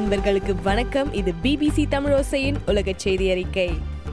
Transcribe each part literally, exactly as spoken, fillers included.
அன்பர்களுக்கு வணக்கம். இது பிபிசி தமிழோசையின் உலக செய்தி அறிக்கை.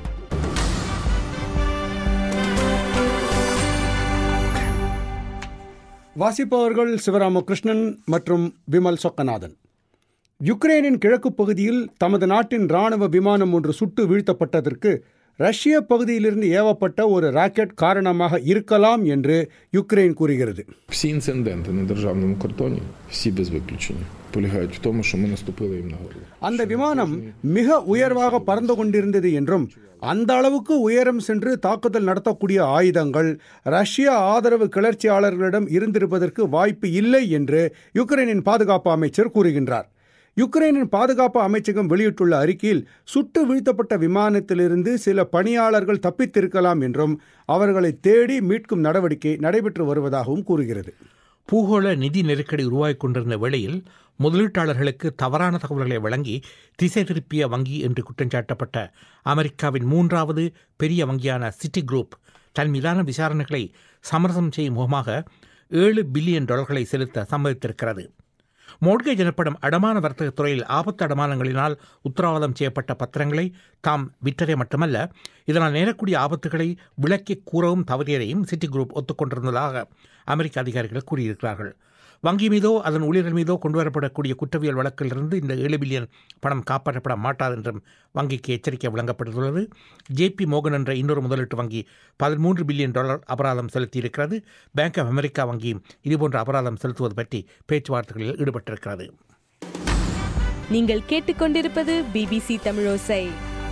வாசிப்பவர்கள் சிவராமகிருஷ்ணன் மற்றும் விமல் சொக்கநாதன். யுக்ரைனின் கிழக்கு பகுதியில் தமது நாட்டின் இராணுவ விமானம் ஒன்று சுட்டு வீழ்த்தப்பட்டதற்கு ரஷ்ய பகுதியிலிருந்து ஏவப்பட்ட ஒரு ராக்கெட் காரணமாக இருக்கலாம் என்று யுக்ரைன் கூறுகிறது. Всі інциденти на державному кордоні, всі без виключення, полягають в тому, що ми наступили їм на горло. அந்த விமானம் மிக உயர்வாக பறந்து கொண்டிருந்தது என்றும் அந்த அளவுக்கு உயரம் சென்று தாக்குதல் நடத்தக்கூடிய ஆயுதங்கள் ரஷ்ய ஆதரவு கிளர்ச்சியாளர்களிடம் இருந்திருப்பதற்கு வாய்ப்பு இல்லை என்று யுக்ரைனின் பாதுகாப்பு அமைச்சர் கூறுகின்றார். யுக்ரைனின் பாதுகாப்பு அமைச்சகம் வெளியிட்டுள்ள அறிக்கையில் சுட்டு வீழ்த்தப்பட்ட விமானத்திலிருந்து சில பணியாளர்கள் தப்பித்திருக்கலாம் என்றும் அவர்களை தேடி மீட்கும் நடவடிக்கை நடைபெற்று வருவதாகவும் கூறுகிறது. பூகோள நிதி நெருக்கடி உருவாகிக் கொண்டிருந்த வேளையில் முதலீட்டாளர்களுக்கு தவறான தகவல்களை வழங்கி திசை திருப்பிய வங்கி என்று குற்றஞ்சாட்டப்பட்ட அமெரிக்காவின் மூன்றாவது பெரிய வங்கியான சிட்டி குரூப் தன் மீதான விசாரணைகளை சமரசம் செய்யும் முகமாக ஏழு பில்லியன் டாலர்களை செலுத்த சம்மதித்திருக்கிறது. மோட்கேஜ் எனப்படும் அடமான வர்த்தக துறையில் ஆபத்து அடமானங்களினால் உத்தரவாதம் செய்யப்பட்ட பத்திரங்களை தாம் விற்றதை மட்டுமல்ல, இதனால் நேரக்கூடிய ஆபத்துகளை விளக்கி கூறவும் தவறியதையும் சிட்டி குரூப் ஒத்துக்கொண்டிருந்ததாக அமெரிக்க அதிகாரிகள் கூறியிருக்கிறார்கள். வங்கி மீதோ அதன் ஊழியர்கள் மீதோ கொண்டுவரப்படக்கூடிய குற்றவியல் வழக்கிலிருந்து இந்த ஏழு பில்லியன் பணம் காப்பாற்றப்பட மாட்டாது என்றும் வங்கிக்கு எச்சரிக்கை வழங்கப்பட்டுள்ளது. ஜேபி மோகன் என்ற இன்னொரு முதலீட்டு வங்கி பதிமூன்று பில்லியன் டாலர் அபராதம் செலுத்தியிருக்கிறது. பேங்க் ஆஃப் அமெரிக்கா வங்கியும் இதுபோன்ற அபராதம் செலுத்துவது பற்றி பேச்சுவார்த்தைகளில் ஈடுபட்டிருக்கிறது. நீங்கள் கேட்டுக்கொண்டிருப்பது பிபிசி தமிழோசை.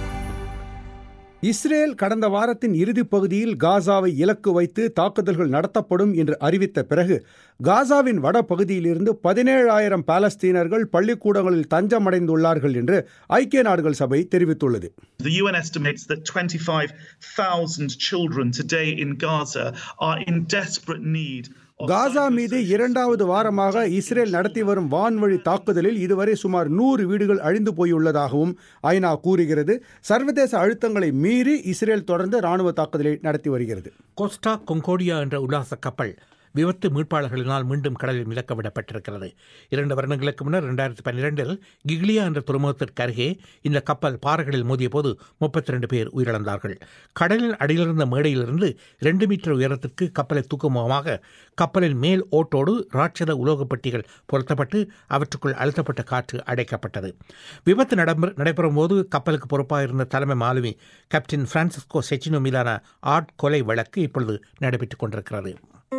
இஸ்ரேல் கடந்த வாரத்தின் இறுதிப் பகுதியில் காசாவை இலக்கு வைத்து தாக்குதல்கள் நடத்தப்படும் என்று அறிவித்த பிறகு காசாவின் வட பகுதியிலிருந்து பதினேழாயிரம் பாலஸ்தீனர்கள் பள்ளிக்கூடங்களில் தஞ்சமடைந்துள்ளார்கள் என்று ஐக்கிய நாடுகள் சபை தெரிவித்துள்ளது. The U N estimates that twenty-five thousand children today in Gaza are in desperate need. காசா மீது இரண்டாவது வாரமாக இஸ்ரேல் நடத்தி வரும் வான்வழி தாக்குதலில் இதுவரை சுமார் நூறு வீடுகள் அழிந்து போயுள்ளதாகவும் ஐநா கூறுகிறது. சர்வதேச அழுத்தங்களை மீறி இஸ்ரேல் தொடர்ந்து ராணுவ தாக்குதலை நடத்தி வருகிறது. கோஸ்டா கொங்கோடியா என்ற உல்லாச கப்பல் விபத்து மீட்பாளர்களினால் மீண்டும் கடலில் மிதக்க விடப்பட்டிருக்கிறது. இரண்டு வருடங்களுக்கு முன்னர் இரண்டாயிரத்தி பன்னிரெண்டில் கிக்லியா என்ற துறைமுகத்திற்கு அருகே இந்த கப்பல் பாறைகளில் மோதிய போது முப்பத்தி ரெண்டு பேர் உயிரிழந்தார்கள். கடலின் அடியிலிருந்த மேடையிலிருந்து இரண்டு மீட்டர் உயரத்திற்கு கப்பலை தூக்கும் முகமாக கப்பலின் மேல் ஓட்டோடு ராட்சத உலோகப்பட்டிகள் பொருத்தப்பட்டு அவற்றுக்குள் அழுத்தப்பட்ட காற்று அடைக்கப்பட்டது. விபத்து நடைபெறும் போது கப்பலுக்கு பொறுப்பாக இருந்த தலைமை மாலுமி கேப்டன் பிரான்சிஸ்கோ செச்சினோ மீதான ஆட்கொலை வழக்கு இப்பொழுது நடைபெற்றுக் கொண்டிருக்கிறது.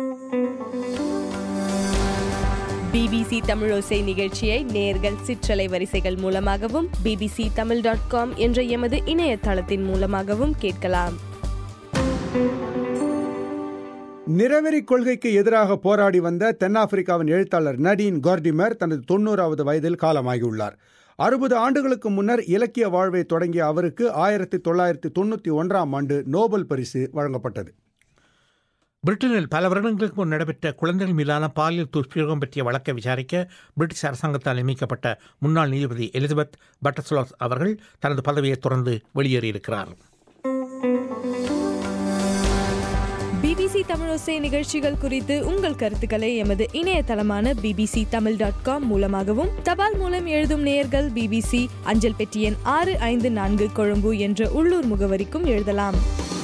பிபிசி தமிழோசை நிகழ்ச்சியை நேர்கள் சிற்றலை வரிசைகள் மூலமாகவும் பிபிசி தமிழ் டாட் காம் என்ற எமது இணையதளத்தின் மூலமாகவும் கேட்கலாம். நிறவெறி கொள்கைக்கு எதிராக போராடி வந்த தென்னாப்பிரிக்காவின் எழுத்தாளர் நடீன் கார்டிமர் தனது தொண்ணூறாவது வயதில் காலமாகியுள்ளார். அறுபது ஆண்டுகளுக்கு முன்னர் இலக்கிய வாழ்வை தொடங்கிய அவருக்கு ஆயிரத்தி தொள்ளாயிரத்தி தொண்ணூற்றி ஒன்றாம் ஆண்டு நோபல் பரிசு வழங்கப்பட்டது. பிரிட்டனில் பல வருடங்களுக்கு முன் நடைபெற்ற குழந்தைகள் மீதான பாலியல் துஷ்பிரயோகம் பற்றிய வழக்கை விசாரிக்க பிரிட்டிஷ் அரசாங்கத்தால் நியமிக்கப்பட்ட முன்னாள் நீதிபதி எலிசபெத் பட்டர்ஸ்லாஸ் அவர்கள் தனது பதவியை தொடர்ந்து வெளியேறியிருக்கிறார். பிபிசி தமிழோசை நிகழ்ச்சிகள் குறித்து உங்கள் கருத்துக்களை எமது இணையதளமான பிபிசி தமிழ் டாட் காம் மூலமாகவும் தபால் மூலம் எழுதும் நேயர்கள் பிபிசி அஞ்சல் பெட்டி எண் ஆறு ஐந்து நான்கு கொழும்பு என்ற உள்ளூர் முகவரிக்கும் எழுதலாம்.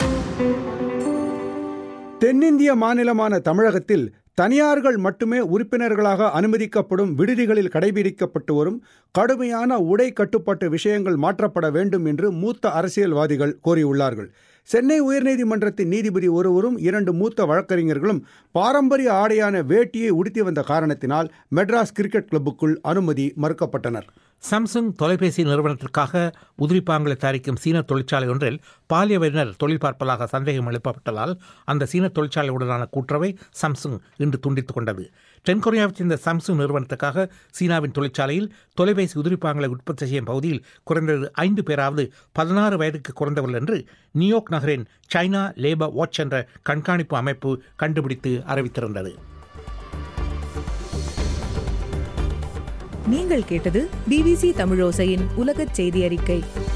தென்னிந்திய மாநிலமான தமிழகத்தில் தனியார்கள் மட்டுமே உறுப்பினர்களாக அனுமதிக்கப்படும் விடுதிகளில் கடைபிடிக்கப்பட்டு வரும் கடுமையான உடை கட்டுப்பாட்டு விஷயங்கள் மாற்றப்பட வேண்டும் என்று மூத்த அரசியல்வாதிகள் கோரியுள்ளார்கள். சென்னை உயர்நீதிமன்றத்தின் நீதிபதி ஒருவரும் இரண்டு மூத்த வழக்கறிஞர்களும் பாரம்பரிய ஆடையான வேட்டியை உடுத்தி வந்த காரணத்தினால் மெட்ராஸ் கிரிக்கெட் கிளப்புக்குள் அனுமதி மறுக்கப்பட்டனர். சாம்சங் தொலைபேசி நிறுவனத்திற்காக உதிரிப்பாகங்களை தயாரிக்கும் சீன தொழிற்சாலை ஒன்றில் பாலிய வயதினர் தொழில் பார்ப்பதாக சந்தேகம் எழுப்பப்பட்டதால் அந்த சீன தொழிற்சாலையுடனான கூட்டுறவை சாம்சங் இன்று துண்டித்துக் கொண்டது. தென்கொரியாவைச் சேர்ந்த சாம்சங் நிறுவனத்துக்காக சீனாவின் தொழிற்சாலையில் தொலைபேசி உதிரிப்பாகங்களை உற்பத்தி செய்யும் பகுதியில் குறைந்தது ஐந்து பேராவது பதினாறு வயதுக்கு குறைந்தவர்கள் என்று நியூயார்க் நகரின் சைனா லேபர் வாட்ச் என்ற கண்காணிப்பு அமைப்பு கண்டுபிடித்து அறிவித்திருந்தது. நீங்கள் கேட்டது பிபிசி தமிழோசையின் உலகச் செய்தி அறிக்கை.